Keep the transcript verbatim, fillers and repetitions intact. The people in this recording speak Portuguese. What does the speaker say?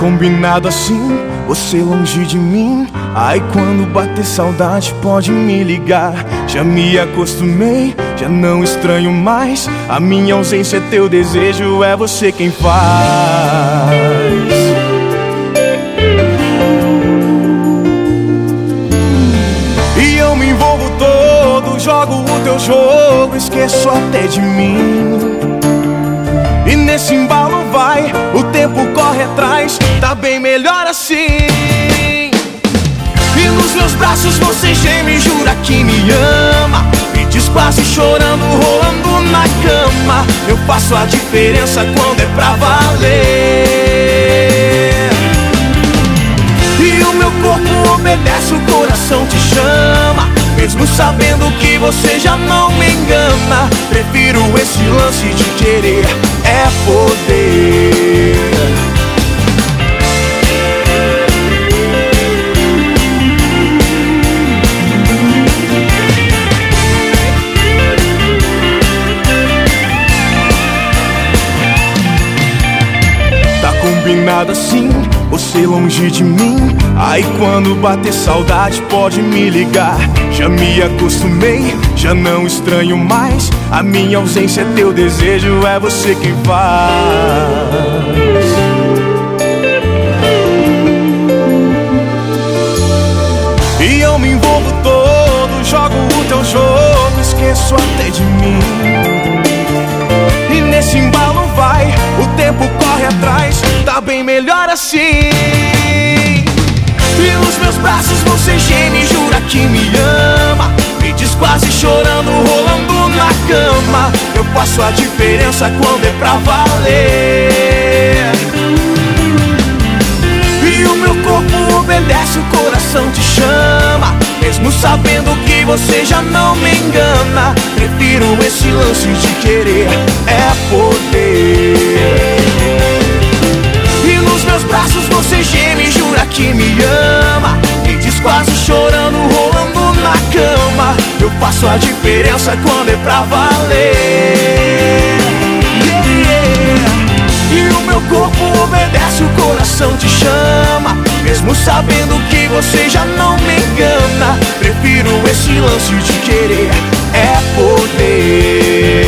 combinado assim, você longe de mim. Ai, quando bater saudade pode me ligar. Já me acostumei, já não estranho mais. A minha ausência é teu desejo, é você quem faz. E eu me envolvo todo, jogo o teu jogo, esqueço até de mim. E nesse embalo vai, o tempo corre atrás, tá bem melhor assim. E nos meus braços você geme, jura que me ama. Me diz quase chorando, rolando na cama. Eu faço a diferença quando é pra valer. E o meu corpo obedece, o coração te chama. Mesmo sabendo que você já não me engana, prefiro esse lance de querer é poder. Tá combinado assim, você longe de mim. Ai, quando bater saudade pode me ligar. Já me acostumei, já não estranho mais. A minha ausência é teu desejo, é você quem faz. E eu me envolvo todo, jogo o teu jogo, esqueço até de mim. E nesse embalo vai, o tempo corre atrás, tá bem melhor assim. E nos meus braços você geme, jura que me ama. Me diz quase chorando, rolando na cama. Eu faço a diferença quando é pra valer. E o meu corpo obedece, o coração te chama. Mesmo sabendo que você já não me engana, prefiro esse lance de querer é poder. E nos meus braços você geme, jura que me ama. Me diz quase chorando, rolando na cama. Eu faço a diferença quando é pra valer. Yeah. E o meu corpo obedece, o coração te chama. Mesmo sabendo que você já não me engana, prefiro esse lance de querer é poder.